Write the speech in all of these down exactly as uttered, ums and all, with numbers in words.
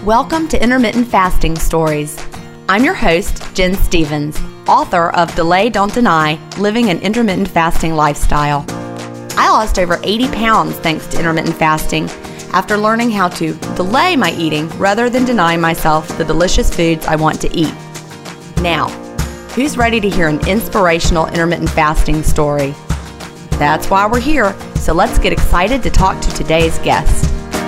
Welcome to Intermittent Fasting Stories. I'm your host, Jen Stevens, author of Delay, Don't Deny, Living an Intermittent Fasting Lifestyle. I lost over eighty pounds thanks to intermittent fasting after learning how to delay my eating rather than deny myself the delicious foods I want to eat. Now, who's ready to hear an inspirational intermittent fasting story? That's why we're here, so let's get excited to talk to today's guest.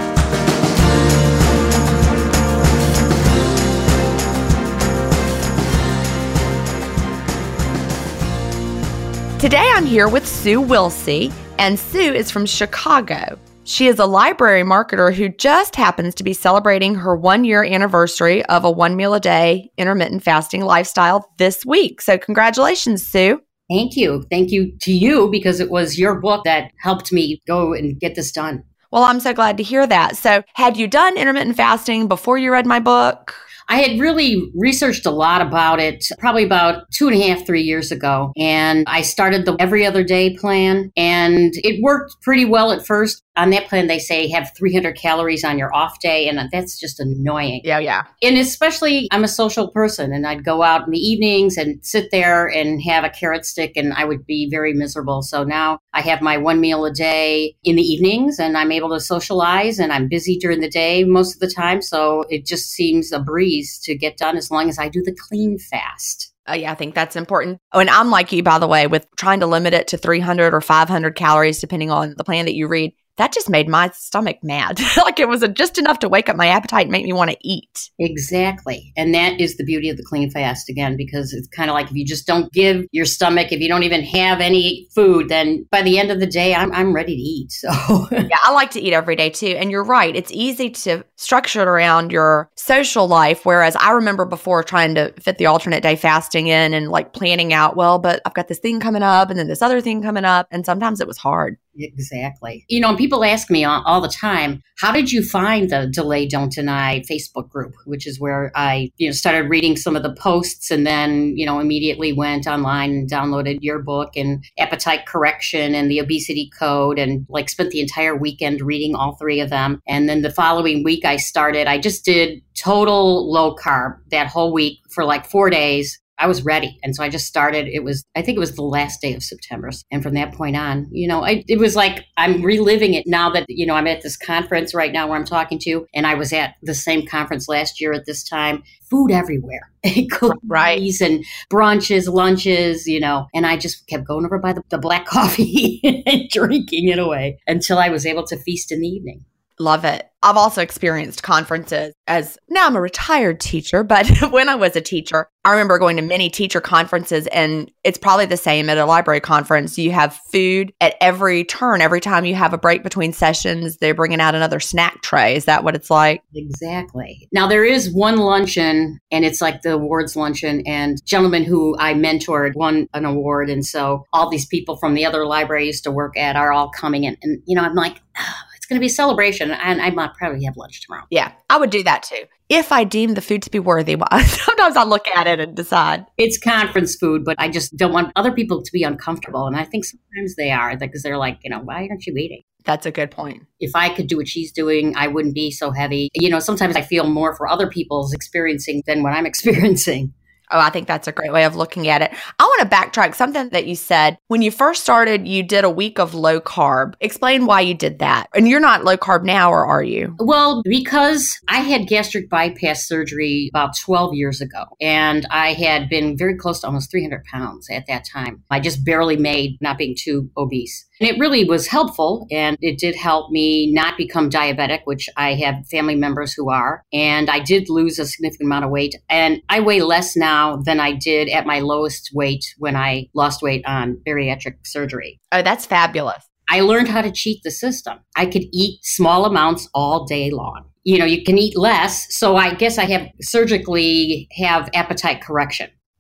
Today I'm here with Sue Wilsey, and Sue is from Chicago. She is a library marketer who just happens to be celebrating her one-year anniversary of a one-meal-a-day intermittent fasting lifestyle this week. So congratulations, Sue. Thank you. Thank you to you, because it was your book that helped me go and get this done. Well, I'm so glad to hear that. So had you done intermittent fasting before you read my book? I had really researched a lot about it probably about two and a half, three years ago. And I started the every other day plan, and it worked pretty well at first. On that plan, they say have three hundred calories on your off day, and that's just annoying. Yeah, yeah. And especially, I'm a social person, and I'd go out in the evenings and sit there and have a carrot stick, and I would be very miserable. So now I have my one meal a day in the evenings, and I'm able to socialize, and I'm busy during the day most of the time. So it just seems a breeze to get done as long as I do the clean fast. Oh, yeah, I think that's important. Oh, and I'm like you, by the way, with trying to limit it to three hundred or five hundred calories, depending on the plan that you read. That just made my stomach mad. Like it was just enough to wake up my appetite and make me want to eat. Exactly. And that is the beauty of the clean fast, again, because it's kind of like if you just don't give your stomach, if you don't even have any food, then by the end of the day, I'm I'm ready to eat. So yeah, I like to eat every day too. And you're right. It's easy to structure it around your social life. Whereas I remember before trying to fit the alternate day fasting in and like planning out, well, but I've got this thing coming up and then this other thing coming up. And sometimes it was hard. Exactly. You know, and people ask me all, all the time, how did you find the Delay, Don't Deny Facebook group, which is where I, you know, started reading some of the posts and then, you know, immediately went online and downloaded your book and Appetite Correction and the Obesity Code and like spent the entire weekend reading all three of them. And then the following week I started, I just did total low carb that whole week for like four days. I was ready. And so I just started. It was, I think it was the last day of September. And from that point on, you know, I, it was like I'm reliving it now that, you know, I'm at this conference right now where I'm talking to, you, and I was at the same conference last year at this time. Food everywhere. Cookies right. and brunches, lunches, you know, and I just kept going over by the, the black coffee and drinking it away until I was able to feast in the evening. Love it. I've also experienced conferences as now I'm a retired teacher, but when I was a teacher, I remember going to many teacher conferences, and it's probably the same at a library conference. You have food at every turn. Every time you have a break between sessions, they're bringing out another snack tray. Is that what it's like? Exactly. Now, there is one luncheon, and it's like the awards luncheon, and gentlemen who I mentored won an award. And so all these people from the other library I used to work at are all coming in. And, you know, I'm like, oh, going to be a celebration, and I might probably have lunch tomorrow. Yeah, I would do that too. If I deem the food to be worthy, sometimes I look at it and decide. It's conference food, but I just don't want other people to be uncomfortable. And I think sometimes they are, because they're like, you know, why aren't you eating? That's a good point. If I could do what she's doing, I wouldn't be so heavy. You know, sometimes I feel more for other people's experiencing than what I'm experiencing. Oh, I think that's a great way of looking at it. I want to backtrack something that you said. When you first started, you did a week of low carb. Explain why you did that. And you're not low carb now, or are you? Well, because I had gastric bypass surgery about twelve years ago, and I had been very close to almost three hundred pounds at that time. I just barely made not being too obese. And it really was helpful, and it did help me not become diabetic, which I have family members who are. And I did lose a significant amount of weight. And I weigh less now than I did at my lowest weight when I lost weight on bariatric surgery. Oh, that's fabulous. I learned how to cheat the system. I could eat small amounts all day long. You know, you can eat less. So I guess I have surgically have appetite correction. Right.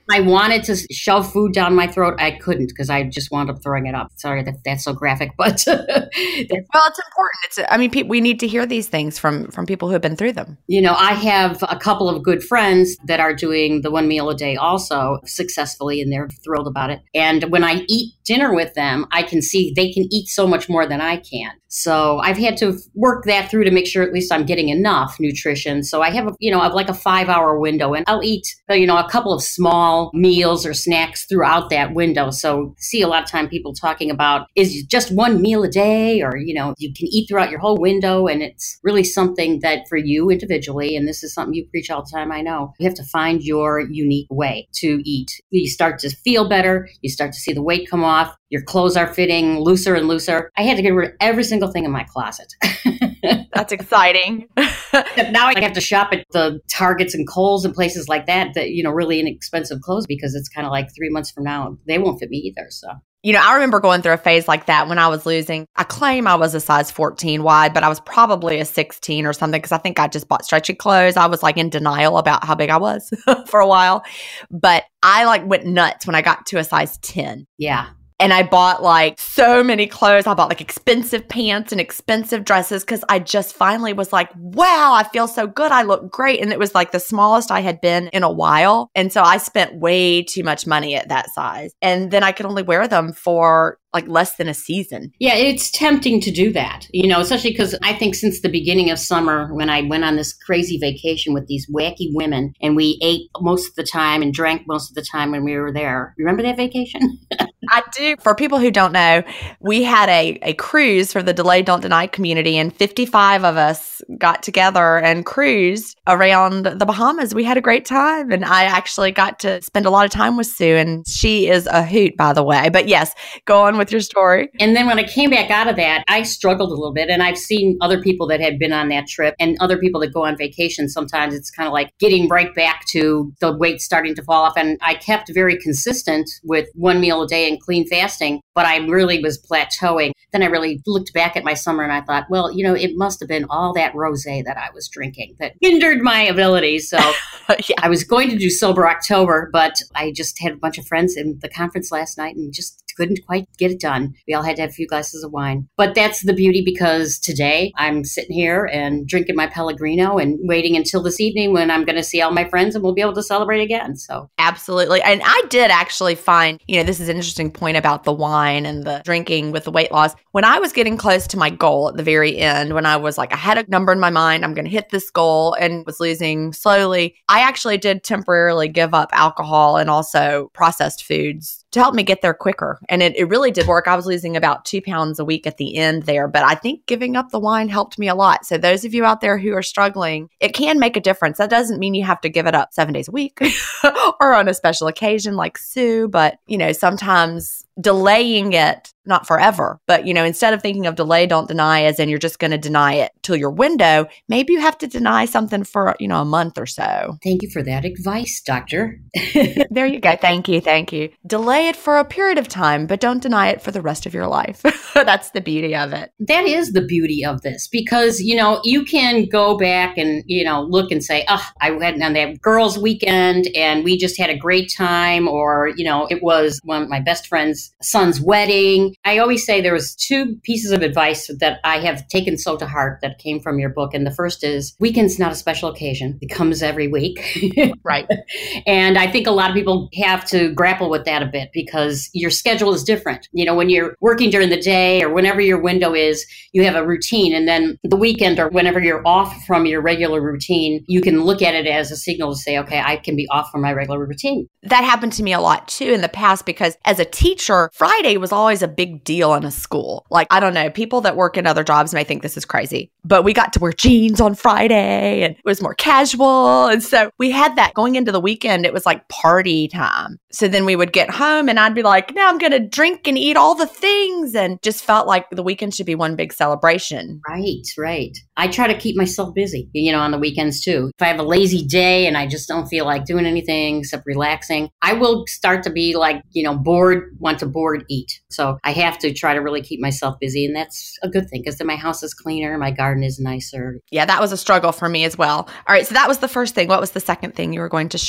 I wanted to shove food down my throat. I couldn't because I just wound up throwing it up. Sorry that that's so graphic, but well, it's important. It's, I mean, pe- we need to hear these things from from people who have been through them. You know, I have a couple of good friends that are doing the one meal a day also successfully, and they're thrilled about it. And when I eat dinner with them, I can see they can eat so much more than I can. So I've had to work that through to make sure at least I'm getting enough nutrition. So I have, a, you know, I've like a five hour window, and I'll eat, you know, a couple of small meals or snacks throughout that window. So see a lot of time people talking about is just one meal a day, or, you know, you can eat throughout your whole window. And it's really something that for you individually, and this is something you preach all the time, I know, you have to find your unique way to eat. You start to feel better. You start to see the weight come off. Your clothes are fitting looser and looser. I had to get rid of every single thing in my closet. That's exciting. Now I have to shop at the Targets and Kohl's and places like that, that, you know, really inexpensive clothes, because it's kind of like three months from now, they won't fit me either. So. You know, I remember going through a phase like that when I was losing. I claim I was a size fourteen wide, but I was probably a sixteen or something, because I think I just bought stretchy clothes. I was like in denial about how big I was for a while. But I like went nuts when I got to a size ten. Yeah. And I bought like so many clothes. I bought like expensive pants and expensive dresses because I just finally was like, wow, I feel so good. I look great. And it was like the smallest I had been in a while. And so I spent way too much money at that size. And then I could only wear them for like less than a season. Yeah, it's tempting to do that, you know, especially because I think since the beginning of summer, when I went on this crazy vacation with these wacky women, and we ate most of the time and drank most of the time when we were there. Remember that vacation? I do. For people who don't know, we had a, a cruise for the Delay Don't Deny community, and fifty-five of us got together and cruised around the Bahamas. We had a great time, and I actually got to spend a lot of time with Sue, and she is a hoot, by the way. But yes, go on with your story. And then when I came back out of that, I struggled a little bit, and I've seen other people that had been on that trip and other people that go on vacation. Sometimes it's kind of like getting right back to the weight starting to fall off. And I kept very consistent with one meal a day and clean fasting, but I really was plateauing. Then I really looked back at my summer and I thought, well, you know, it must have been all that rosé that I was drinking that hindered my abilities. So yeah. I was going to do Sober October, but I just had a bunch of friends in the conference last night and just couldn't quite get it done. We all had to have a few glasses of wine. But that's the beauty, because today I'm sitting here and drinking my Pellegrino and waiting until this evening when I'm going to see all my friends and we'll be able to celebrate again. So absolutely. And I did actually find, you know, this is an interesting point about the wine and the drinking with the weight loss. When I was getting close to my goal at the very end, when I was like, I had a number in my mind, I'm going to hit this goal, and was losing slowly, I actually did temporarily give up alcohol and also processed foods to help me get there quicker. And it, it really did work. I was losing about two pounds a week at the end there, but I think giving up the wine helped me a lot. So those of you out there who are struggling, it can make a difference. That doesn't mean you have to give it up seven days a week or on a special occasion like Sue, but you know, sometimes delaying it, not forever, but you know, instead of thinking of delay, don't deny as in you're just going to deny it till your window, maybe you have to deny something for, you know, a month or so. Thank you for that advice, doctor. There you go. Thank you. Thank you. Delay it for a period of time, but don't deny it for the rest of your life. That's the beauty of it. That is the beauty of this, because, you know, you can go back and, you know, look and say, oh, I went on that girls' weekend and we just had a great time. Or, you know, it was one of my best friend's son's wedding. I always say there was two pieces of advice that I have taken so to heart that came from your book. And the first is, weekend's not a special occasion. It comes every week. Right. And I think a lot of people have to grapple with that a bit, because your schedule is different. You know, when you're working during the day or whenever your window is, you have a routine. And then the weekend or whenever you're off from your regular routine, you can look at it as a signal to say, okay, I can be off from my regular routine. That happened to me a lot too in the past, because as a teacher, Friday was always a big deal in a school. Like, I don't know, people that work in other jobs may think this is crazy, but we got to wear jeans on Friday and it was more casual. And so we had that going into the weekend. It was like party time. So then we would get home and I'd be like, now I'm going to drink and eat all the things, and just felt like the weekend should be one big celebration. Right, right. I try to keep myself busy, you know, on the weekends too. If I have a lazy day and I just don't feel like doing anything except relaxing, I will start to be like, you know, bored, want to bored eat. So I have to try to really keep myself busy. And that's a good thing, because then my house is cleaner, my garden is nicer. Yeah, that was a struggle for me as well. All right. So that was the first thing. What was the second thing you were going to share?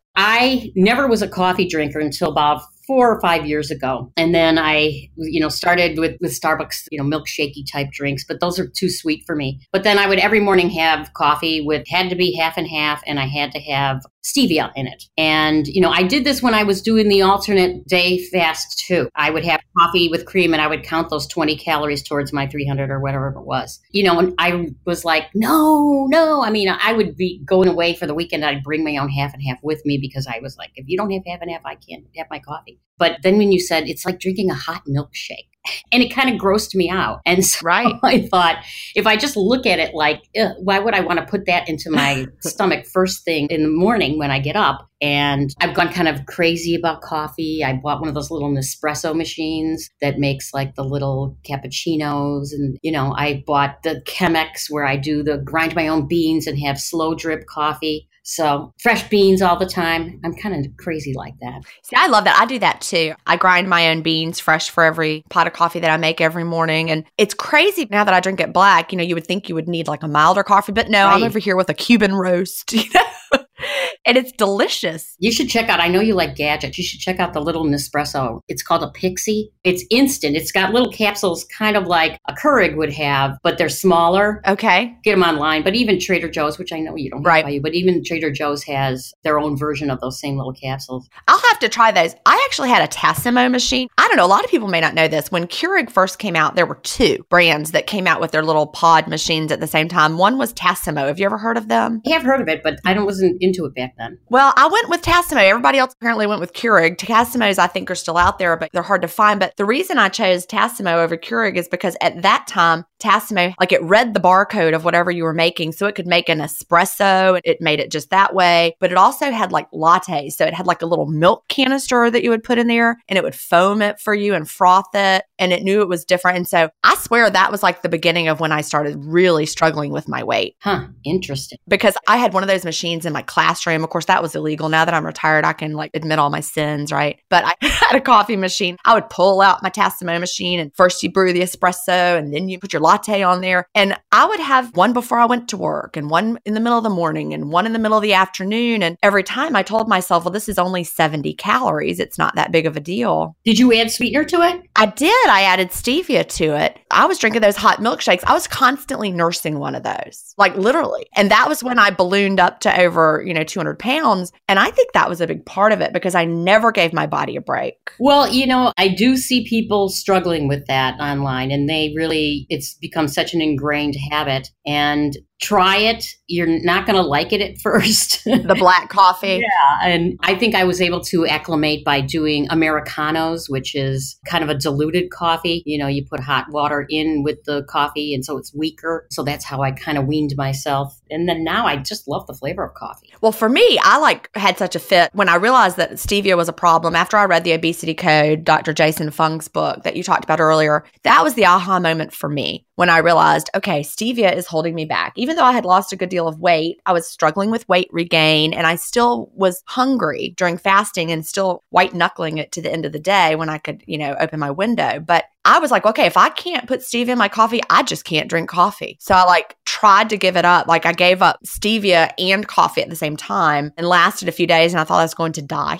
I never was a coffee drinker until about four or five years ago. And then I, you know, started with, with Starbucks, you know, milkshakey type drinks, but those are too sweet for me. But then I would every morning have coffee with, had to be half and half, and I had to have stevia in it. And, you know, I did this when I was doing the alternate day fast too. I would have coffee with cream and I would count those twenty calories towards my three hundred or whatever it was. You know, and I was like, no, no. I mean, I would be going away for the weekend. I'd bring my own half and half with me because I was like, if you don't have half and half, I can't have my coffee. But then when you said it's like drinking a hot milkshake, and it kind of grossed me out. And so right. I thought, if I just look at it like, why would I want to put that into my stomach first thing in the morning when I get up? And I've gone kind of crazy about coffee. I bought one of those little Nespresso machines that makes like the little cappuccinos. And, you know, I bought the Chemex where I do the grind my own beans and have slow drip coffee. So fresh beans all the time. I'm kind of crazy like that. See, I love that. I do that too. I grind my own beans fresh for every pot of coffee that I make every morning. And it's crazy now that I drink it black. You know, you would think you would need like a milder coffee, but no, right. I'm over here with a Cuban roast, you know? And it's delicious. You should check out, I know you like gadgets. You should check out the little Nespresso. It's called a Pixie. It's instant. It's got little capsules kind of like a Keurig would have, but they're smaller. Okay. Get them online. But even Trader Joe's, which I know you don't right. have by you, but even Trader Joe's has their own version of those same little capsules. I'll have to try those. I actually had a Tassimo machine. I don't know. A lot of people may not know this. When Keurig first came out, there were two brands that came out with their little pod machines at the same time. One was Tassimo. Have you ever heard of them? I have heard of it, but I don't, wasn't into it back then. Well, I went with Tassimo. Everybody else apparently went with Keurig. Tassimos, I think, are still out there, but they're hard to find. But the reason I chose Tassimo over Keurig is because at that time, Tassimo, like it read the barcode of whatever you were making. So it could make an espresso. It made it just that way. But it also had like lattes. So it had like a little milk canister that you would put in there and it would foam it for you and froth it. And it knew it was different. And so I swear that was like the beginning of when I started really struggling with my weight. Huh. Interesting. Because I had one of those machines in my classroom. Of course, that was illegal. Now that I'm retired, I can like admit all my sins, right? But I had a coffee machine. I would pull out my Tassimo machine and first you brew the espresso and then you put your latte on there. And I would have one before I went to work and one in the middle of the morning and one in the middle of the afternoon. And every time I told myself, well, this is only seventy calories. It's not that big of a deal. Did you add sweetener to it? I did. I added stevia to it. I was drinking those hot milkshakes. I was constantly nursing one of those, like literally. And that was when I ballooned up to over, you know, two hundred pounds. And I think that was a big part of it because I never gave my body a break. Well, you know, I do see people struggling with that online and they really, it's become such an ingrained habit. And try it. You're not going to like it at first. The black coffee. Yeah. And I think I was able to acclimate by doing Americanos, which is kind of a diluted coffee. You know, you put hot water in with the coffee and so it's weaker. So that's how I kind of weaned myself. And then now I just love the flavor of coffee. Well, for me, I like had such a fit when I realized that stevia was a problem after I read the Obesity Code, Doctor Jason Fung's book that you talked about earlier. That was the aha moment for me when I realized, okay, stevia is holding me back. Even though I had lost a good deal of weight, I was struggling with weight regain and I still was hungry during fasting and still white knuckling it to the end of the day when I could, you know, open my window. But I was like, okay, if I can't put stevia in my coffee, I just can't drink coffee. So I like tried to give it up. Like I gave up stevia and coffee at the same time and lasted a few days and I thought I was going to die,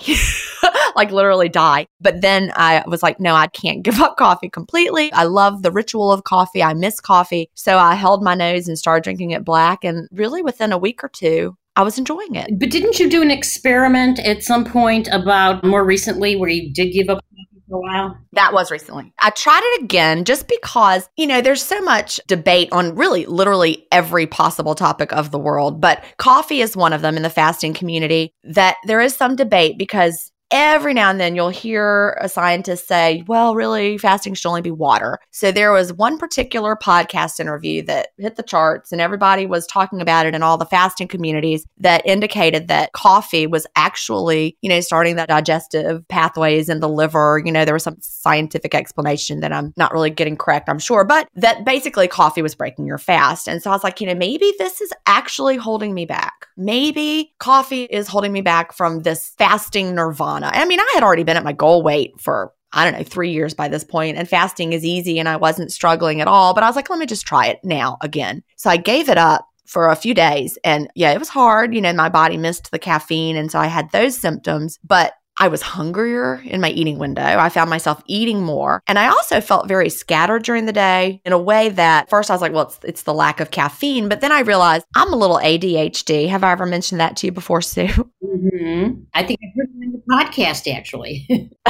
like literally die. But then I was like, no, I can't give up coffee completely. I love the ritual of coffee. I miss coffee. So I held my nose and started drinking it black. And really within a week or two, I was enjoying it. But didn't you do an experiment at some point about more recently where you did give up coffee for a while? That was recently. I tried it again just because, you know, there's so much debate on really literally every possible topic of the world, but coffee is one of them in the fasting community that there is some debate because every now and then you'll hear a scientist say, well, really, fasting should only be water. So there was one particular podcast interview that hit the charts and everybody was talking about it in all the fasting communities that indicated that coffee was actually, you know, starting the digestive pathways in the liver. You know, there was some scientific explanation that I'm not really getting correct, I'm sure, but that basically coffee was breaking your fast. And so I was like, you know, maybe this is actually holding me back. Maybe coffee is holding me back from this fasting nirvana. I mean, I had already been at my goal weight for, I don't know, three years by this point, and fasting is easy and I wasn't struggling at all. But I was like, let me just try it now again. So I gave it up. for a few days. And yeah, it was hard. You know, my body missed the caffeine. And so I had those symptoms, but I was hungrier in my eating window. I found myself eating more. And I also felt very scattered during the day in a way that first I was like, well, it's, it's the lack of caffeine. But then I realized I'm a little A D H D. Have I ever mentioned that to you before, Sue? Mm-hmm. I think I've heard it in the podcast, actually.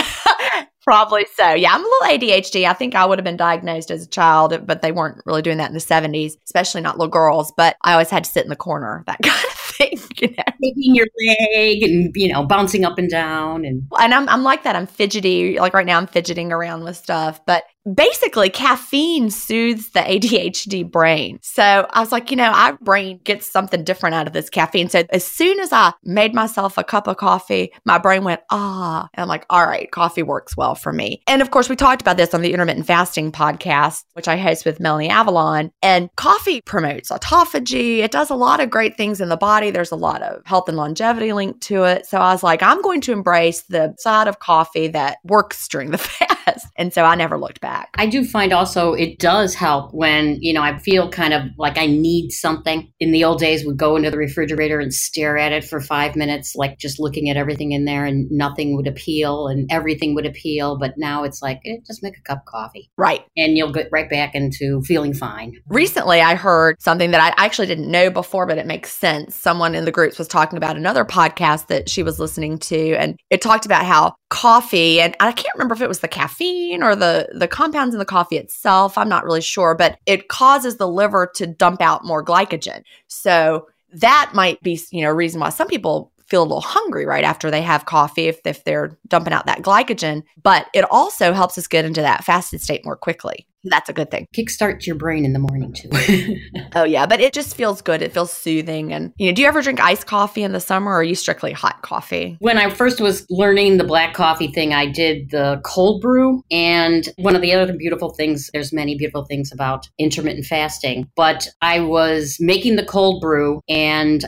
Probably so. Yeah, I'm a little A D H D. I think I would have been diagnosed as a child, but they weren't really doing that in the seventies, especially not little girls. But I always had to sit in the corner, that kind of thing, you know. Taking your leg and, you know, bouncing up and down. And and I'm, I'm like that. I'm fidgety. Like right now, I'm fidgeting around with stuff. But basically, caffeine soothes the A D H D brain. So I was like, you know, our brain gets something different out of this caffeine. So as soon as I made myself a cup of coffee, my brain went, ah. And I'm like, all right, coffee works well for me. And of course, we talked about this on the Intermittent Fasting podcast, which I host with Melanie Avalon. And coffee promotes autophagy. It does a lot of great things in the body. There's a lot of health and longevity linked to it. So I was like, I'm going to embrace the side of coffee that works during the fast. And so I never looked back. I do find also it does help when, you know, I feel kind of like I need something. In the old days, we'd go into the refrigerator and stare at it for five minutes, like just looking at everything in there and nothing would appeal and everything would appeal. But now it's like, eh, just make a cup of coffee. Right. And you'll get right back into feeling fine. Recently, I heard something that I actually didn't know before, but it makes sense. Someone in the groups was talking about another podcast that she was listening to, and it talked about how coffee, and I can't remember if it was the caffeine or the, the compounds in the coffee itself. I'm not really sure, but it causes the liver to dump out more glycogen. So that might be, you know, a reason why some people feel a little hungry right after they have coffee if, if they're dumping out that glycogen. But it also helps us get into that fasted state more quickly. That's a good thing. Kickstart your brain in the morning too. Oh yeah, but it just feels good. It feels soothing. And you know, do you ever drink iced coffee in the summer, or are you strictly hot coffee? When I first was learning the black coffee thing, I did the cold brew. And one of the other beautiful things, there's many beautiful things about intermittent fasting, but I was making the cold brew and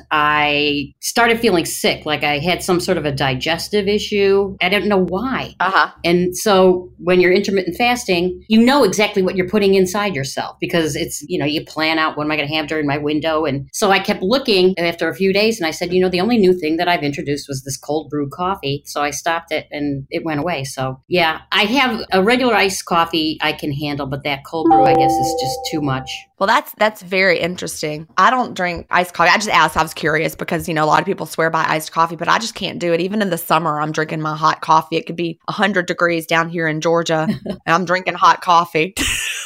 I started feeling sick. Like I had some sort of a digestive issue. I didn't know why. Uh-huh. And so when you're intermittent fasting, you know exactly what you're putting inside yourself because it's, you know, you plan out what am I going to have during my window. And so I kept looking after a few days and I said, you know, the only new thing that I've introduced was this cold brew coffee. So I stopped it and it went away. So yeah, I have a regular iced coffee I can handle, but that cold brew, I guess, is just too much. Well, that's that's very interesting. I don't drink iced coffee. I just asked. I was curious because, you know, a lot of people swear by iced coffee, but I just can't do it. Even in the summer, I'm drinking my hot coffee. It could be one hundred degrees down here in Georgia, and I'm drinking hot coffee.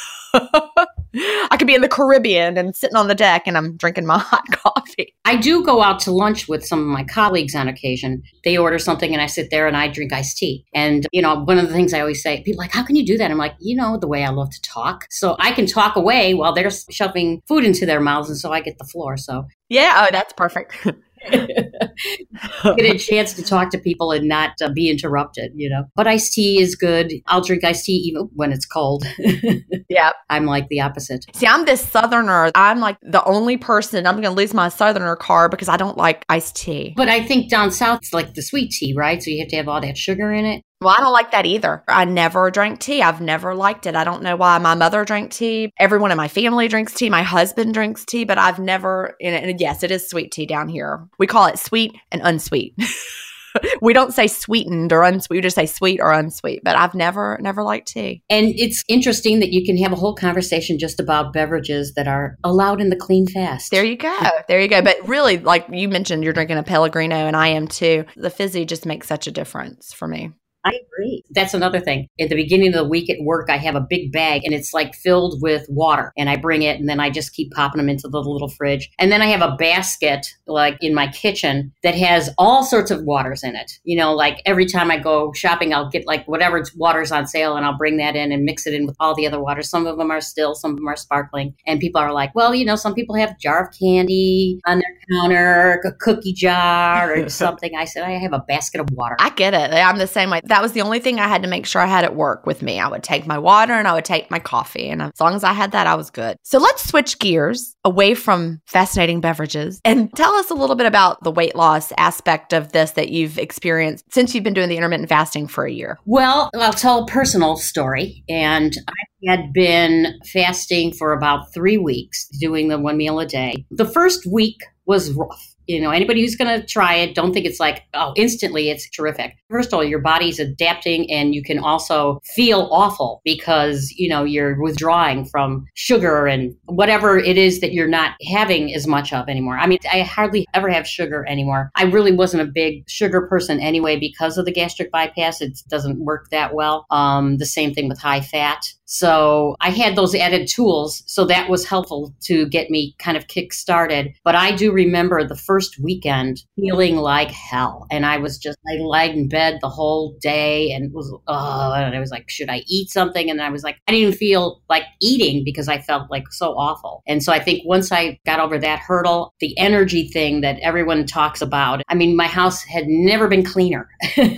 I could be in the Caribbean and sitting on the deck and I'm drinking my hot coffee. I do go out to lunch with some of my colleagues on occasion. They order something and I sit there and I drink iced tea. And, you know, one of the things I always say, people are like, how can you do that? I'm like, you know, the way I love to talk. So I can talk away while they're shoving food into their mouths. And so I get the floor. So yeah, oh, that's perfect. Get a chance to talk to people and not uh, be interrupted, you know. But iced tea is good. I'll drink iced tea even when it's cold. Yeah. I'm like the opposite. See, I'm this Southerner. I'm like the only person, I'm going to lose my Southerner card because I don't like iced tea. But I think down south, it's like the sweet tea, right? So you have to have all that sugar in it. Well, I don't like that either. I never drank tea. I've never liked it. I don't know why. My mother drank tea. Everyone in my family drinks tea. My husband drinks tea, but I've never, and yes, it is sweet tea down here. We call it sweet and unsweet. We don't say sweetened or unsweet. We just say sweet or unsweet, but I've never, never liked tea. And it's interesting that you can have a whole conversation just about beverages that are allowed in the clean fast. There you go. There you go. But really, like you mentioned, you're drinking a Pellegrino and I am too. The fizzy just makes such a difference for me. I agree. That's another thing. At the beginning of the week at work, I have a big bag and it's like filled with water and I bring it and then I just keep popping them into the little fridge. And then I have a basket like in my kitchen that has all sorts of waters in it. You know, like every time I go shopping, I'll get like whatever water's on sale and I'll bring that in and mix it in with all the other waters. Some of them are still, some of them are sparkling. And people are like, well, you know, some people have a jar of candy on their counter, a cookie jar or something. I said, I have a basket of water. I get it. I'm the same way. that was the only thing I had to make sure I had at work with me. I would take my water and I would take my coffee. And as long as I had that, I was good. So let's switch gears away from fascinating beverages and tell us a little bit about the weight loss aspect of this that you've experienced since you've been doing the intermittent fasting for a year. Well, I'll tell a personal story. And I had been fasting for about three weeks, doing the one meal a day. The first week was rough. You know, anybody who's going to try it, don't think it's like, oh, instantly it's terrific. First of all, your body's adapting and you can also feel awful because, you know, you're withdrawing from sugar and whatever it is that you're not having as much of anymore. I mean, I hardly ever have sugar anymore. I really wasn't a big sugar person anyway because of the gastric bypass. It doesn't work that well. Um, the same thing with high fat. So I had those added tools. So that was helpful to get me kind of kick started. But I do remember the first weekend feeling like hell. And I was just, I laid in bed the whole day and was, oh, and I was like, should I eat something? And I was like, I didn't even feel like eating because I felt like so awful. And so I think once I got over that hurdle, the energy thing that everyone talks about, I mean, my house had never been cleaner.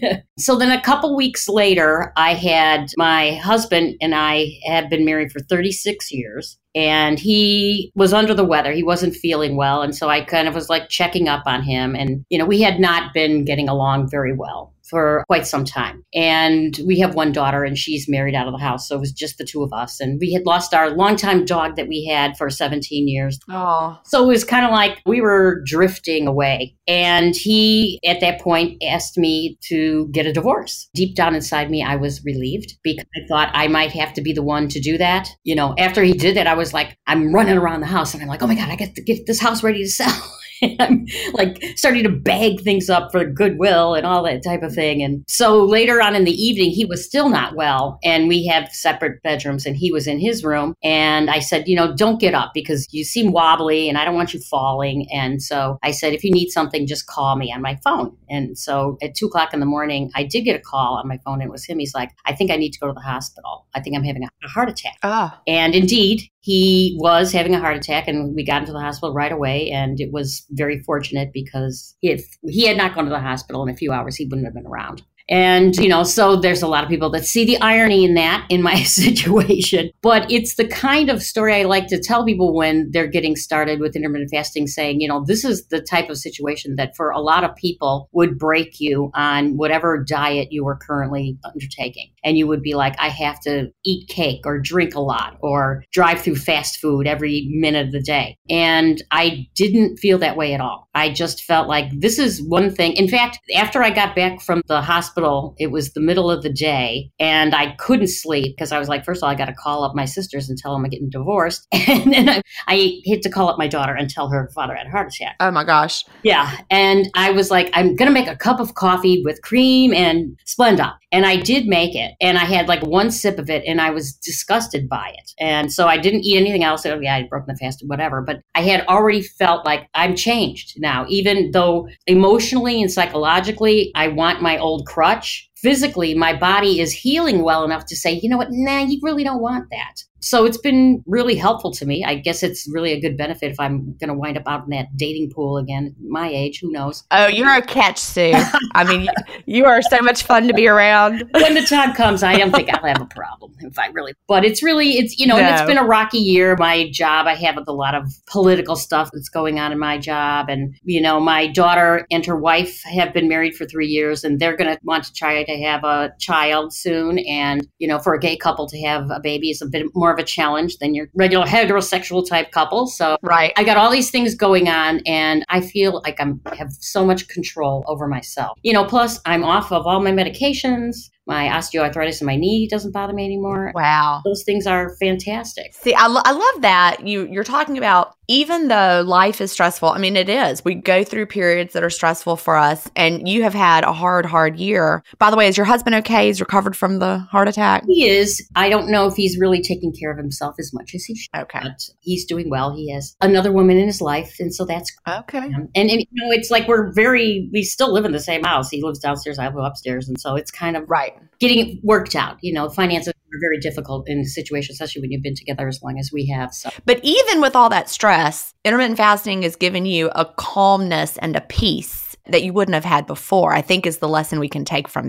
So then a couple weeks later, I had my husband and I had been married for thirty-six years. And he was under the weather. He wasn't feeling well. And so I kind of was like checking up on him. And, you know, we had not been getting along very well for quite some time. And we have one daughter and she's married out of the house. So it was just the two of us. And we had lost our longtime dog that we had for seventeen years. Oh. So it was kind of like we were drifting away. And he, at that point, asked me to get a divorce. Deep down inside me, I was relieved because I thought I might have to be the one to do that. You know, after he did that, I was like, I'm running around the house and I'm like, oh my God, I got to get this house ready to sell. And I'm like starting to bag things up for Goodwill and all that type of thing. And so later on in the evening, he was still not well. And we have separate bedrooms and he was in his room. And I said, you know, don't get up because you seem wobbly and I don't want you falling. And so I said, if you need something, just call me on my phone. And so at two o'clock in the morning, I did get a call on my phone. And it was him. He's like, I think I need to go to the hospital. I think I'm having a heart attack. Ah. And indeed, he was having a heart attack and we got into the hospital right away. And it was very fortunate because if he had not gone to the hospital in a few hours, he wouldn't have been around. And, you know, so there's a lot of people that see the irony in that in my situation. But it's the kind of story I like to tell people when they're getting started with intermittent fasting, saying, you know, this is the type of situation that for a lot of people would break you on whatever diet you are currently undertaking. And you would be like, I have to eat cake or drink a lot or drive through fast food every minute of the day. And I didn't feel that way at all. I just felt like this is one thing. In fact, after I got back from the hospital, it was the middle of the day and I couldn't sleep because I was like, first of all, I got to call up my sisters and tell them I'm getting divorced. And then I, I had to call up my daughter and tell her her father had a heart attack. Oh my gosh. Yeah. And I was like, I'm going to make a cup of coffee with cream and Splenda. And I did make it. And I had like one sip of it and I was disgusted by it. And so I didn't eat anything else. Oh, yeah, I'd broken the fast, whatever. But I had already felt like I'm changed now, even though emotionally and psychologically, I want my old crutch. Physically, my body is healing well enough to say, you know what, nah, you really don't want that. So it's been really helpful to me. I guess it's really a good benefit if I'm going to wind up out in that dating pool again at my age. Who knows? Oh, you're a catch, Sue. I mean, you, you are so much fun to be around. When the time comes, I don't think I'll have a problem if I really, but it's really, it's, you know, no. And it's been a rocky year. My job, I have a lot of political stuff that's going on in my job. And, you know, my daughter and her wife have been married for three years and they're going to want to try to have a child soon. And, you know, for a gay couple to have a baby is a bit more of a challenge than your regular heterosexual type couple. So right. I got all these things going on and I feel like I'm have so much control over myself. You know, plus I'm off of all my medications. My osteoarthritis in my knee doesn't bother me anymore. Wow. Those things are fantastic. See, I, lo- I love that. You, you're talking about, even though life is stressful, I mean, it is. We go through periods that are stressful for us, and you have had a hard, hard year. By the way, is your husband okay? He's recovered from the heart attack? He is. I don't know if he's really taking care of himself as much as he should. Okay. But he's doing well. He has another woman in his life, and so that's okay. Um, and, and, you know, it's like we're very, we still live in the same house. He lives downstairs, I live upstairs, and so it's kind of right. Getting it worked out. You know, finances are very difficult in a situation, especially when you've been together as long as we have. So, but even with all that stress, intermittent fasting has given you a calmness and a peace that you wouldn't have had before, I think is the lesson we can take from that.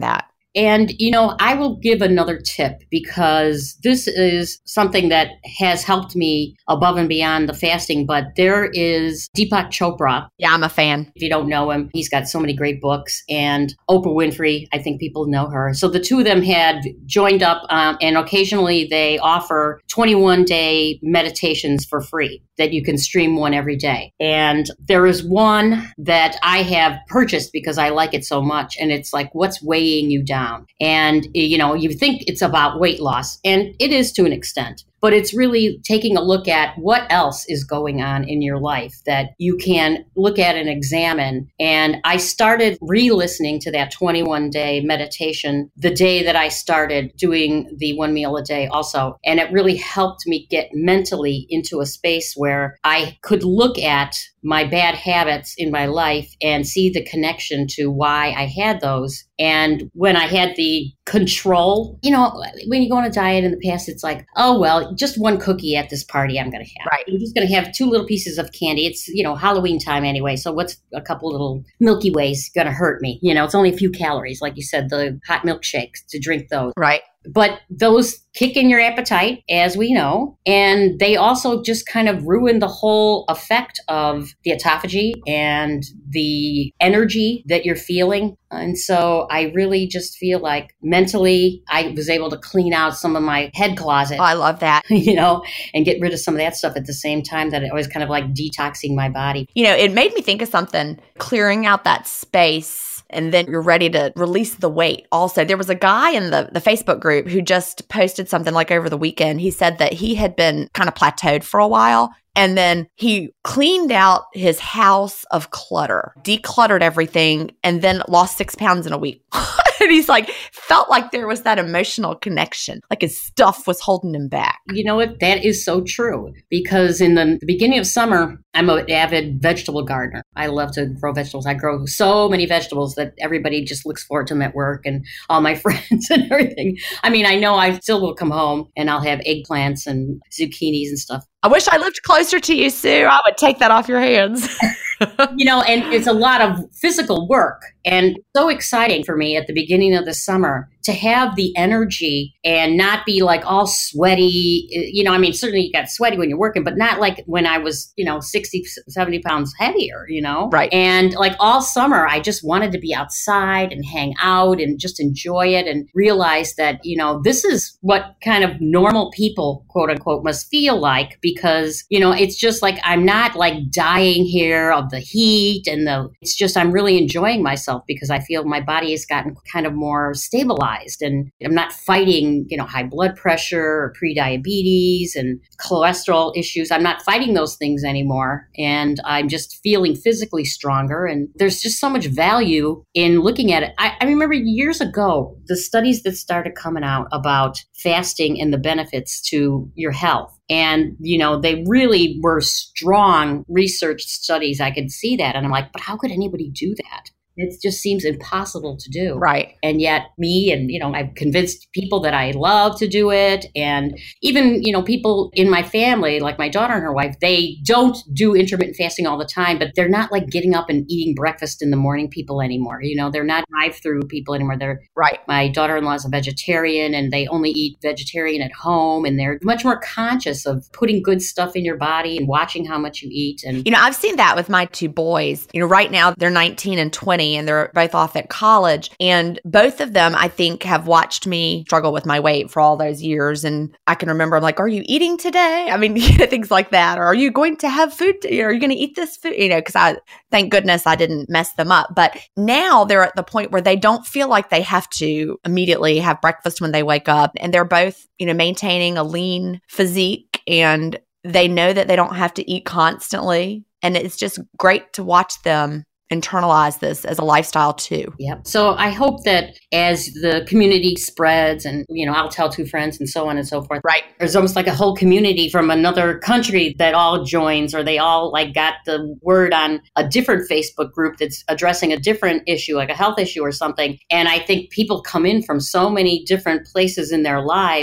And, you know, I will give another tip because this is something that has helped me above and beyond the fasting. But there is Deepak Chopra. Yeah, I'm a fan. If you don't know him, he's got so many great books. And Oprah Winfrey, I think people know her. So the two of them had joined up um, and occasionally they offer twenty-one day meditations for free that you can stream one every day. And there is one that I have purchased because I like it so much. And it's like, what's weighing you down? And, you know, you think it's about weight loss, and it is to an extent. But it's really taking a look at what else is going on in your life that you can look at and examine. And I started re-listening to that twenty-one day meditation the day that I started doing the one meal a day also. And it really helped me get mentally into a space where I could look at my bad habits in my life and see the connection to why I had those. And when I had the control, you know, when you go on a diet in the past, it's like, oh, well, just one cookie at this party I'm going to have. Right. I'm just going to have two little pieces of candy. It's, you know, Halloween time anyway. So what's a couple little Milky Ways going to hurt me? You know, it's only a few calories. Like you said, the hot milkshakes, to drink those. Right. But those kick in your appetite, as we know, and they also just kind of ruin the whole effect of the autophagy and the energy that you're feeling. And so I really just feel like mentally I was able to clean out some of my head closet. Oh, I love that. You know, and get rid of some of that stuff at the same time that it was kind of like detoxing my body. You know, it made me think of something, clearing out that space. And then you're ready to release the weight. Also, there was a guy in the, the Facebook group who just posted something like over the weekend. He said that he had been kind of plateaued for a while. And then he cleaned out his house of clutter, decluttered everything, and then lost six pounds in a week. And he's like, felt like there was that emotional connection, like his stuff was holding him back. You know what? That is so true. Because in the, the beginning of summer, I'm an avid vegetable gardener. I love to grow vegetables. I grow so many vegetables that everybody just looks forward to them at work and all my friends and everything. I mean, I know I still will come home and I'll have eggplants and zucchinis and stuff. I wish I lived closer to you, Sue. I would take that off your hands. You know, and it's a lot of physical work and so exciting for me at the beginning of the summer to have the energy and not be like all sweaty. You know, I mean, certainly you got sweaty when you're working, but not like when I was, you know, sixty, seventy pounds heavier, you know? Right. And like all summer, I just wanted to be outside and hang out and just enjoy it and realize that, you know, this is what kind of normal people, quote unquote, must feel like because, you know, it's just like I'm not like dying here of the heat and the, it's just I'm really enjoying myself because I feel my body has gotten kind of more stabilized and I'm not fighting, you know, high blood pressure or pre-diabetes and cholesterol issues. I'm not fighting those things anymore. And I'm just feeling physically stronger. And there's just so much value in looking at it. I, I remember years ago, the studies that started coming out about fasting and the benefits to your health. And, you know, they really were strong research studies. I could see that. And I'm like, but how could anybody do that? It just seems impossible to do. Right. And yet me and, you know, I've convinced people that I love to do it. And even, you know, people in my family, like my daughter and her wife, they don't do intermittent fasting all the time, but they're not like getting up and eating breakfast in the morning people anymore. You know, they're not drive-through people anymore. They're right. My daughter-in-law is a vegetarian and they only eat vegetarian at home. And they're much more conscious of putting good stuff in your body and watching how much you eat. And, you know, I've seen that with my two boys. You know, right now they're nineteen and twenty. And they're both off at college. And both of them, I think, have watched me struggle with my weight for all those years. And I can remember, I'm like, are you eating today? I mean, things like that. Or are you going to have food? Are you going to eat this food? You know, because I, thank goodness I didn't mess them up. But now they're at the point where they don't feel like they have to immediately have breakfast when they wake up. And they're both, you know, maintaining a lean physique. And they know that they don't have to eat constantly. And it's just great to watch them internalize this as a lifestyle too. Yep. So I hope that as the community spreads and, you know, I'll tell two friends and so on and so forth. Right. There's almost like a whole community from another country that all joins or they all like got the word on a different Facebook group that's addressing a different issue, like a health issue or something. And I think people come in from so many different places in their lives.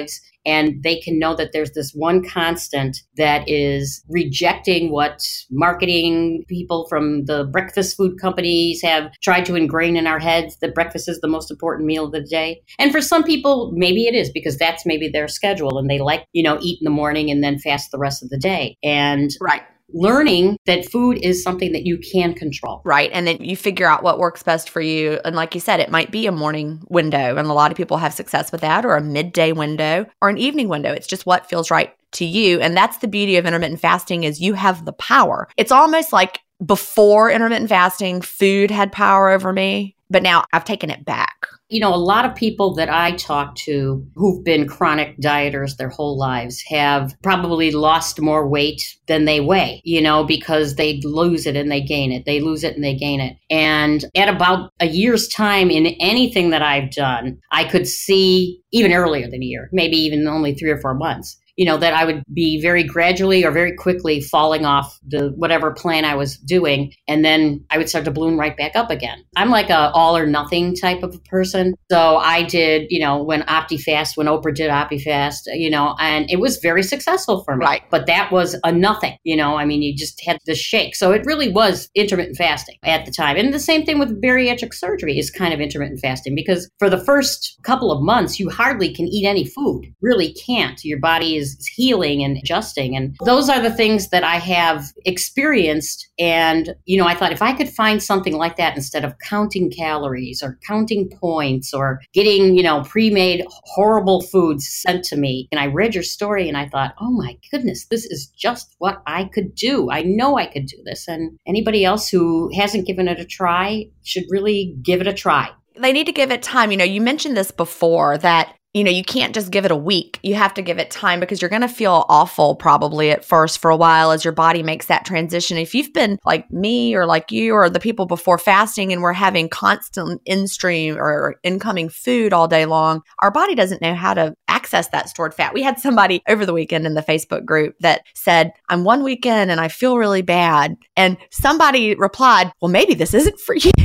and they can know that there's this one constant that is rejecting what marketing people from the breakfast food companies have tried to ingrain in our heads, that breakfast is the most important meal of the day. And for some people, maybe it is because that's maybe their schedule and they like, you know, eat in the morning and then fast the rest of the day. And right. learning that food is something that you can control. Right. And then you figure out what works best for you. And like you said, it might be a morning window. And a lot of people have success with that, or a midday window or an evening window. It's just what feels right to you. And that's the beauty of intermittent fasting, is you have the power. It's almost like before intermittent fasting, food had power over me, but now I've taken it back. You know, a lot of people that I talk to who've been chronic dieters their whole lives have probably lost more weight than they weigh, you know, because they lose it and they gain it. They lose it and they gain it. And at about a year's time in anything that I've done, I could see, even earlier than a year, maybe even only three or four months, you know, that I would be very gradually or very quickly falling off the whatever plan I was doing. And then I would start to balloon right back up again. I'm like a all or nothing type of a person. So I did, you know, when OptiFast, when Oprah did OptiFast, you know, and it was very successful for me. Right. But that was a nothing, you know, I mean, you just had the shake. So it really was intermittent fasting at the time. And the same thing with bariatric surgery is kind of intermittent fasting, because for the first couple of months, you hardly can eat any food, really can't. Your body is healing and adjusting. And those are the things that I have experienced. And, you know, I thought if I could find something like that instead of counting calories or counting points or getting, you know, pre-made horrible foods sent to me. And I read your story and I thought, oh my goodness, this is just what I could do. I know I could do this. And anybody else who hasn't given it a try should really give it a try. They need to give it time. You know, you mentioned this before, that you know, you can't just give it a week. You have to give it time, because you're going to feel awful probably at first for a while as your body makes that transition. If you've been like me or like you or the people before fasting and we're having constant in-stream or incoming food all day long, our body doesn't know how to access that stored fat. We had somebody over the weekend in the Facebook group that said, I'm one weekend and I feel really bad. And somebody replied, well, maybe this isn't for you.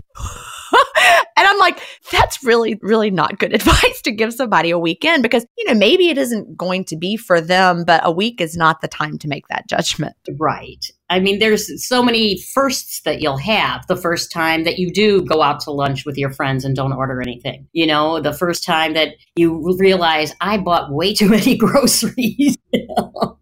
And I'm like, that's really, really not good advice to give somebody a weekend, because, you know, maybe it isn't going to be for them, but a week is not the time to make that judgment. Right. I mean, there's so many firsts that you'll have. The first time that you do go out to lunch with your friends and don't order anything. You know, the first time that you realize I bought way too many groceries. You know?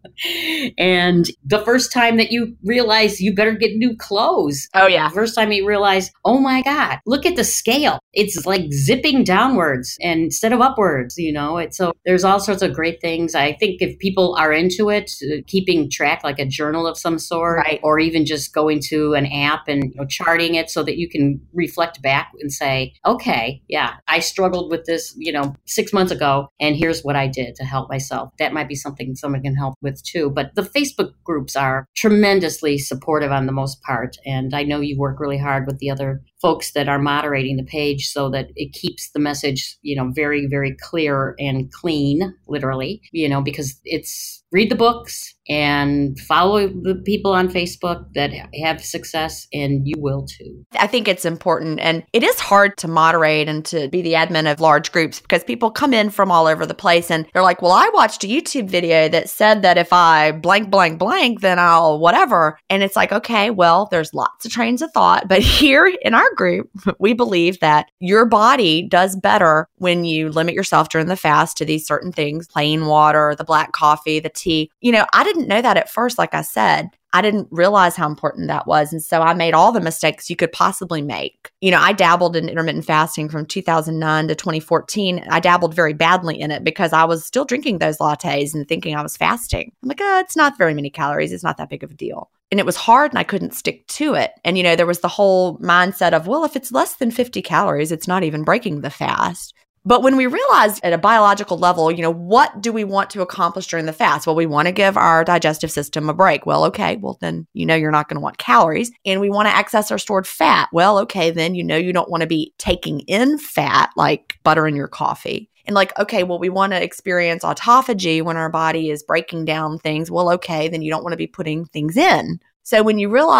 And the first time that you realize you better get new clothes. Oh, yeah. The first time you realize, oh my God, look at the scale. It's like zipping downwards and instead of upwards, you know. It's, so there's all sorts of great things. I think if people are into it, uh, keeping track, like a journal of some sort, right, or even just going to an app and, you know, charting it so that you can reflect back and say, okay, yeah, I struggled with this, you know, six months ago, and here's what I did to help myself. That might be something someone can help with too. But the Facebook groups are tremendously supportive on the most part. And I know you work really hard with the other folks that are moderating the page so that it keeps the message, you know, very, very clear and clean, literally, you know, because it's read the books and follow the people on Facebook that have success, and you will too. I think it's important, and it is hard to moderate and to be the admin of large groups, because people come in from all over the place and they're like, well, I watched a YouTube video that said that if I blank, blank, blank, then I'll whatever. And it's like, okay, well, there's lots of trains of thought, but here in our group, we believe that your body does better when you limit yourself during the fast to these certain things, plain water, the black coffee, the tea. You know, I didn't know that at first, like I said. I didn't realize how important that was. And so I made all the mistakes you could possibly make. You know, I dabbled in intermittent fasting from two thousand nine to twenty fourteen. I dabbled very badly in it because I was still drinking those lattes and thinking I was fasting. I'm like, oh, it's not very many calories. It's not that big of a deal. And it was hard and I couldn't stick to it. And, you know, there was the whole mindset of, well, if it's less than fifty calories, it's not even breaking the fast. But when we realize at a biological level, you know, what do we want to accomplish during the fast? Well, we want to give our digestive system a break. Well, okay, well, then you know you're not going to want calories. And we want to access our stored fat. Well, okay, then you know you don't want to be taking in fat like butter in your coffee. And like, okay, well, we want to experience autophagy when our body is breaking down things. Well, okay, then you don't want to be putting things in. So when you realize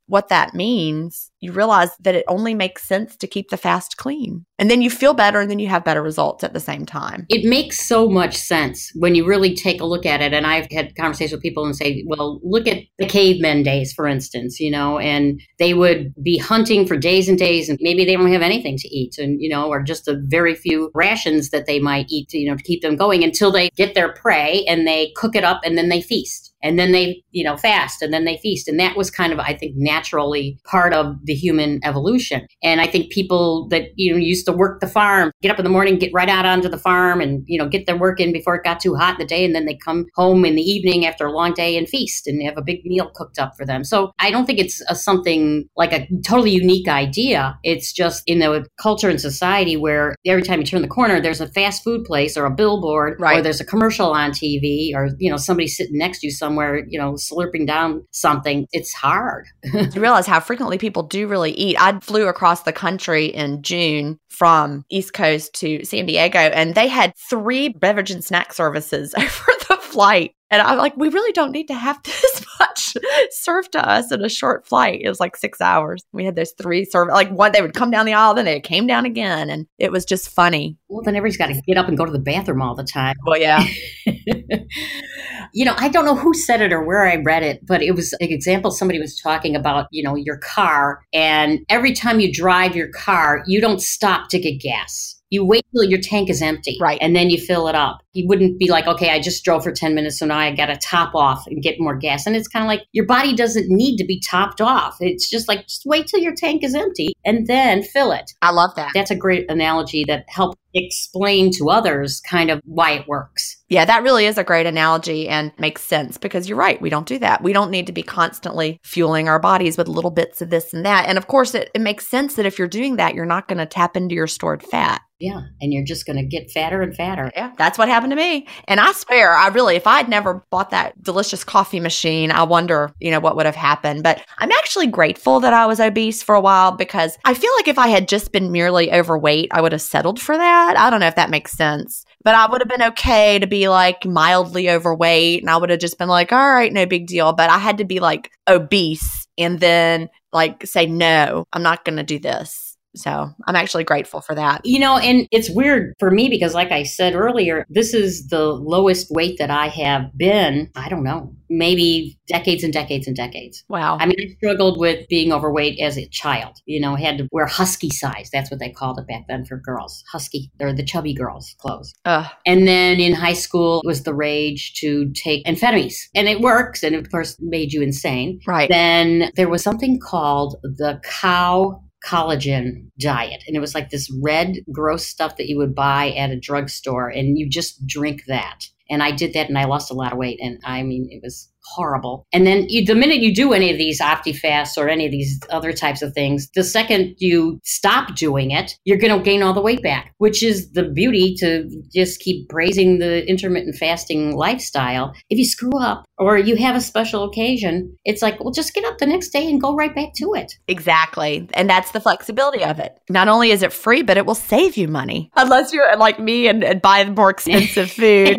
what that means, you realize that it only makes sense to keep the fast clean. And then you feel better and then you have better results at the same time. It makes so much sense when you really take a look at it. And I've had conversations with people and say, well, look at the cavemen days, for instance, you know, and they would be hunting for days and days and maybe they don't have anything to eat and, you know, or just a very few rations that they might eat, to, you know, to keep them going until they get their prey and they cook it up and then they feast. And then they, you know, fast and then they feast. And that was kind of, I think, naturally part of the human evolution. And I think people that, you know, used to work the farm, get up in the morning, get right out onto the farm and, you know, get their work in before it got too hot in the day. And then they come home in the evening after a long day and feast and have a big meal cooked up for them. So I don't think it's a, something like a totally unique idea. It's just in a culture and society where every time you turn the corner, there's a fast food place or a billboard, right, or there's a commercial on T V or, you know, somebody sitting next to you somewhere where, you know, slurping down something. It's hard. You realize how frequently people do really eat. I flew across the country in June from East Coast to San Diego, and they had three beverage and snack services over the flight. And I'm like, we really don't need to have this much served to us in a short flight. It was like six hours. We had those three serve, like one, they would come down the aisle, then they came down again. And it was just funny. Well, then everybody's got to get up and go to the bathroom all the time. Well, yeah. You know, I don't know who said it or where I read it, but it was an example. Somebody was talking about, you know, your car. And every time you drive your car, you don't stop to get gas. You wait till your tank is empty, right, and then you fill it up. You wouldn't be like, okay, I just drove for ten minutes, so now I got to top off and get more gas. And it's kind of like your body doesn't need to be topped off. It's just like, just wait till your tank is empty and then fill it. I love that. That's a great analogy that helps explain to others kind of why it works. Yeah, that really is a great analogy and makes sense because you're right. We don't do that. We don't need to be constantly fueling our bodies with little bits of this and that. And of course, it, it makes sense that if you're doing that, you're not going to tap into your stored fat. Yeah. And you're just going to get fatter and fatter. Yeah. That's what happened to me. And I swear, I really, if I'd never bought that delicious coffee machine, I wonder, you know, what would have happened. But I'm actually grateful that I was obese for a while because I feel like if I had just been merely overweight, I would have settled for that. I don't know if that makes sense. But I would have been okay to be like mildly overweight and I would have just been like, all right, no big deal. But I had to be like obese and then like say, no, I'm not going to do this. So I'm actually grateful for that. You know, and it's weird for me because like I said earlier, this is the lowest weight that I have been, I don't know, maybe decades and decades and decades. Wow. I mean, I struggled with being overweight as a child. You know, I had to wear husky size. That's what they called it back then for girls. Husky, or the chubby girls' clothes. Ugh. And then in high school, it was the rage to take amphetamines. And it works. And of course, made you insane. Right. Then there was something called the cow collagen diet. And it was like this red, gross stuff that you would buy at a drugstore and you just drink that. And I did that and I lost a lot of weight. And I mean, it was horrible. And then you, the minute you do any of these OptiFasts or any of these other types of things, the second you stop doing it, you're going to gain all the weight back, which is the beauty to just keep praising the intermittent fasting lifestyle. If you screw up or you have a special occasion, it's like, well, just get up the next day and go right back to it. Exactly. And that's the flexibility of it. Not only is it free, but it will save you money. Unless you're like me and, and buy more expensive food.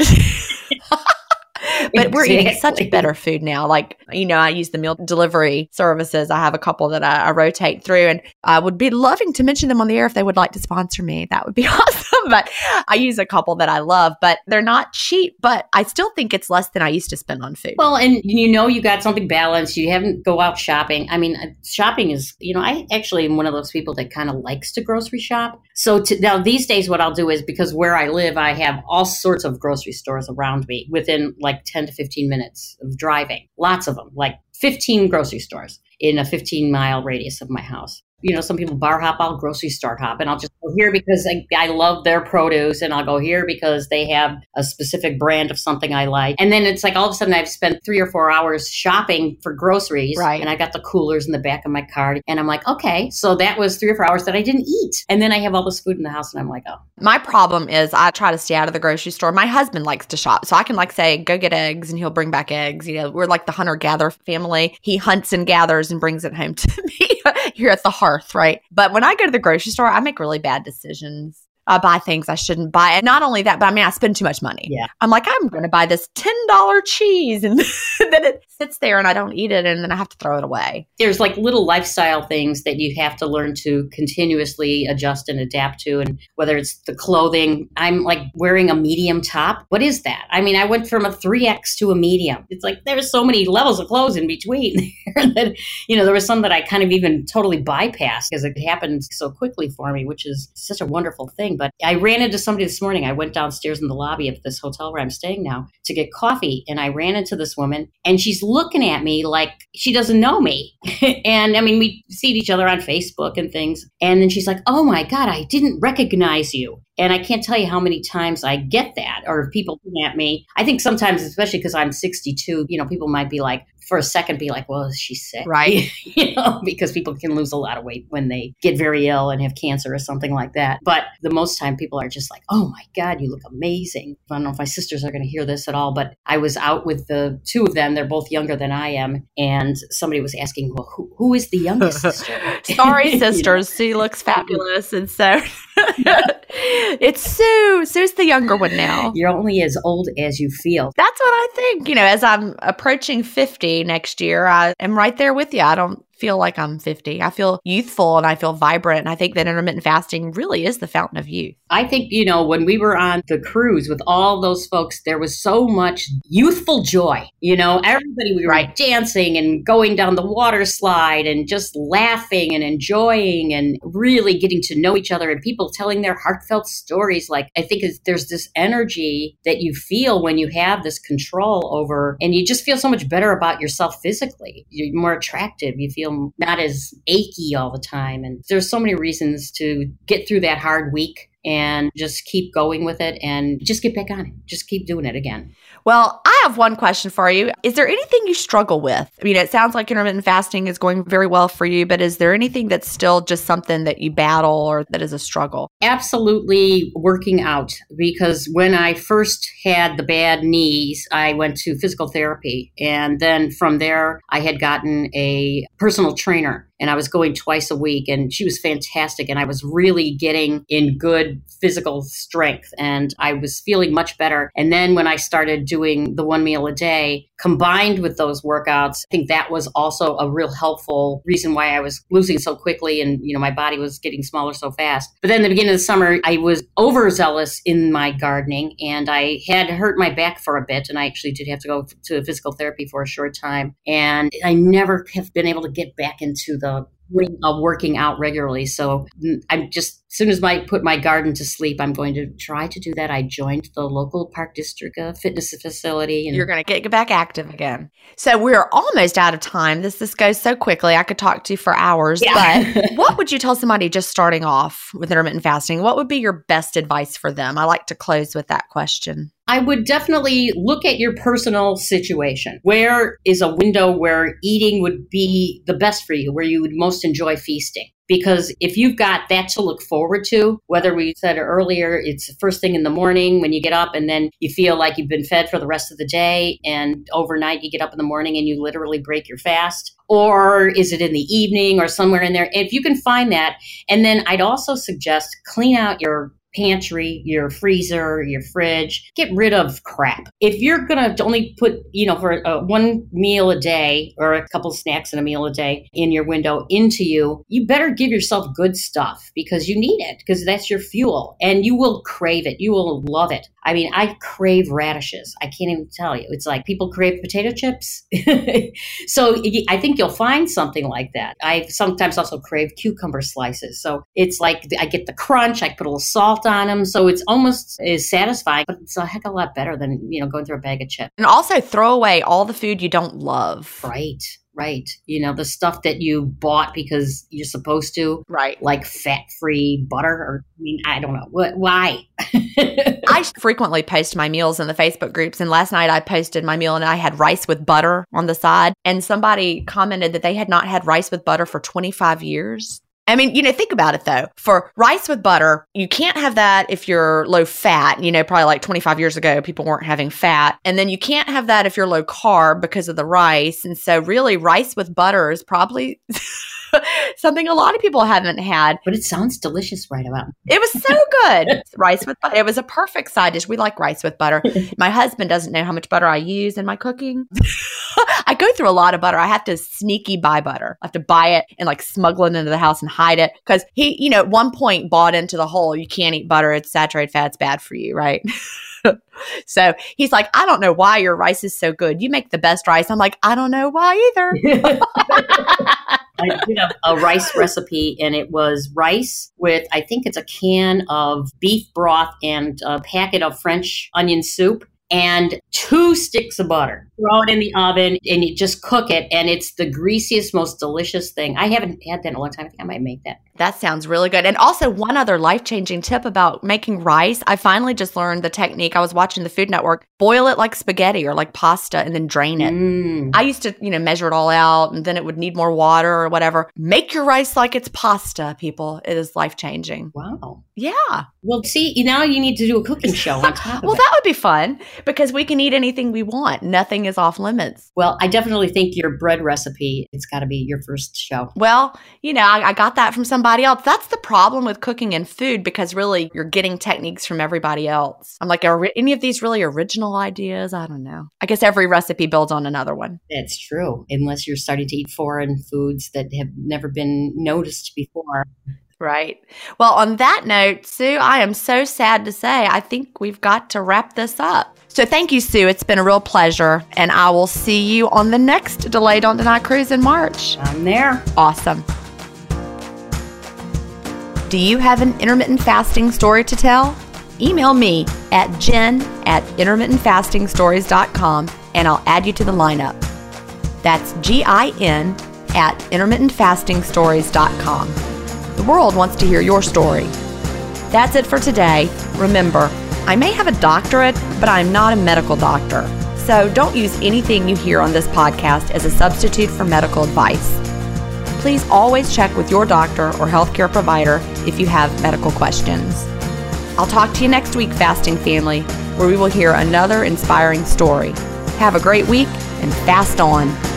But we're eating such better food now. Like, you know, I use the meal delivery services. I have a couple that I, I rotate through, and I would be loving to mention them on the air if they would like to sponsor me. That would be awesome. But I use a couple that I love, but they're not cheap. But I still think it's less than I used to spend on food. Well, and you know, you got something balanced. You haven't go out shopping. I mean, shopping is, you know, I actually am one of those people that kind of likes to grocery shop. So to, now these days, what I'll do is because where I live, I have all sorts of grocery stores around me within like ten to fifteen minutes of driving. Lots of them, like fifteen grocery stores in a fifteen mile radius of my house. You know, some people bar hop, I'll grocery store hop, and I'll just go here because I, I love their produce, and I'll go here because they have a specific brand of something I like. And then it's like all of a sudden I've spent three or four hours shopping for groceries, right? And I got the coolers in the back of my car, and I'm like, okay, so that was three or four hours that I didn't eat. And then I have all this food in the house, and I'm like, oh. My problem is I try to stay out of the grocery store. My husband likes to shop, so I can like say, go get eggs, and he'll bring back eggs. You know, we're like the hunter-gatherer family. He hunts and gathers and brings it home to me here at the hearth, right? But when I go to the grocery store, I make really bad decisions. I buy things I shouldn't buy. And not only that, but I mean, I spend too much money. Yeah. I'm like, I'm going to buy this ten dollars cheese. And then it sits there and I don't eat it. And then I have to throw it away. There's like little lifestyle things that you have to learn to continuously adjust and adapt to. And whether it's the clothing, I'm like wearing a medium top. What is that? I mean, I went from a three X to a medium. It's like there's so many levels of clothes in between that, you know, there was some that I kind of even totally bypassed because it happened so quickly for me, which is such a wonderful thing. But I ran into somebody this morning. I went downstairs in the lobby of this hotel where I'm staying now to get coffee. And I ran into this woman and she's looking at me like she doesn't know me. And I mean, we see each other on Facebook and things. And then she's like, oh my God, I didn't recognize you. And I can't tell you how many times I get that, or people looking at me. I think sometimes, especially because I'm sixty-two, you know, people might be like, for a second, be like, well, is she sick? Right. You know, because people can lose a lot of weight when they get very ill and have cancer or something like that. But the most time people are just like, oh my God, you look amazing. I don't know if my sisters are going to hear this at all, but I was out with the two of them. They're both younger than I am. And somebody was asking, well, who, who is the youngest sister? Sorry, sisters. Sue looks fabulous. And so it's Sue. Sue's the younger one now. You're only as old as you feel. That's what I think. You know, as I'm approaching fifty next year, I am right there with you. I don't feel like I'm fifty. I feel youthful and I feel vibrant. And I think that intermittent fasting really is the fountain of youth. I think, you know, when we were on the cruise with all those folks, there was so much youthful joy. You know, everybody, we were right. dancing and going down the water slide and just laughing and enjoying and really getting to know each other and people telling their heartfelt stories. Like, I think it's, there's this energy that you feel when you have this control over, and you just feel so much better about yourself physically. You're more attractive. You feel not as achy all the time. And there's so many reasons to get through that hard week and just keep going with it and just get back on it. Just keep doing it again. Well, I have one question for you. Is there anything you struggle with? I mean, it sounds like intermittent fasting is going very well for you, but is there anything that's still just something that you battle or that is a struggle? Absolutely working out, because when I first had the bad knees, I went to physical therapy. And then from there, I had gotten a personal trainer. And I was going twice a week and she was fantastic. And I was really getting in good physical strength and I was feeling much better. And then when I started doing the one meal a day combined with those workouts, I think that was also a real helpful reason why I was losing so quickly. And, you know, my body was getting smaller so fast. But then at the beginning of the summer, I was overzealous in my gardening and I had hurt my back for a bit. And I actually did have to go to physical therapy for a short time. And I never have been able to get back into the of working out regularly. So I'm just, as soon as I put my garden to sleep, I'm going to try to do that. I joined the local Park District uh, fitness facility. And you're going to get back active again. So we're almost out of time. This this goes so quickly. I could talk to you for hours. Yeah. But what would you tell somebody just starting off with intermittent fasting? What would be your best advice for them? I like to close with that question. I would definitely look at your personal situation. Where is a window where eating would be the best for you, where you would most enjoy feasting? Because if you've got that to look forward to, whether we said earlier, it's the first thing in the morning when you get up and then you feel like you've been fed for the rest of the day and overnight you get up in the morning and you literally break your fast. Or is it in the evening or somewhere in there? If you can find that. And then I'd also suggest clean out your pantry, your freezer, your fridge, get rid of crap. If you're going to only put, you know, for uh, one meal a day or a couple snacks and a meal a day in your window into you, you better give yourself good stuff because you need it, because that's your fuel and you will crave it. You will love it. I mean, I crave radishes. I can't even tell you. It's like people crave potato chips. So I think you'll find something like that. I sometimes also crave cucumber slices. So it's like I get the crunch. I put a little salt on them. So it's almost as satisfying, but it's a heck of a lot better than, you know, going through a bag of chips. And also throw away all the food you don't love. Right. Right. You know, the stuff that you bought because you're supposed to. Right. Like fat-free butter or, I mean, I don't know. What? Why? I frequently post my meals in the Facebook groups. And last night I posted my meal and I had rice with butter on the side. And somebody commented that they had not had rice with butter for twenty-five years. I mean, you know, think about it though. For rice with butter, you can't have that if you're low fat. You know, probably like twenty-five years ago, people weren't having fat. And then you can't have that if you're low carb because of the rice. And so really rice with butter is probably Something a lot of people haven't had. But it sounds delicious right about. It was so good. Rice with butter. It was a perfect side dish. We like rice with butter. My husband doesn't know how much butter I use in my cooking. I go through a lot of butter. I have to sneaky buy butter. I have to buy it and like smuggle it into the house and hide it. Because he, you know, at one point bought into the whole, you can't eat butter. It's saturated fat. It's bad for you, right? So he's like, I don't know why your rice is so good. You make the best rice. I'm like, I don't know why either. I did a, a rice recipe, and it was rice with, I think it's a can of beef broth and a packet of French onion soup and two sticks of butter. Throw it in the oven and you just cook it. And it's the greasiest, most delicious thing. I haven't had that in a long time. I think I might make that. That sounds really good. And also one other life-changing tip about making rice. I finally just learned the technique. I was watching the Food Network. Boil it like spaghetti or like pasta and then drain it. Mm. I used to, you know, measure it all out and then it would need more water or whatever. Make your rice like it's pasta, people. It is life-changing. Wow. Yeah. Well, see, now you need to do a cooking show on top of well, it. that would be fun because we can eat anything we want. Nothing is off limits. Well, I definitely think your bread recipe, it's got to be your first show. Well, you know, I, I got that from somebody else. That's the problem with cooking and food because really you're getting techniques from everybody else. I'm like, are any of these really original ideas? I don't know. I guess every recipe builds on another one. That's true, unless you're starting to eat foreign foods that have never been noticed before. Right. Well, on that note, Sue, I am so sad to say I think we've got to wrap this up. So thank you, Sue. It's been a real pleasure. And I will see you on the next Delay Don't Deny cruise in March. I'm there. Awesome. Do you have an intermittent fasting story to tell? Email me at jen at intermittent fasting stories dot com and I'll add you to the lineup. That's G I N at intermittent fasting stories dot com. The world wants to hear your story. That's it for today. Remember, I may have a doctorate, but I'm not a medical doctor. So don't use anything you hear on this podcast as a substitute for medical advice. Please always check with your doctor or healthcare provider if you have medical questions. I'll talk to you next week, Fasting Family, where we will hear another inspiring story. Have a great week and fast on.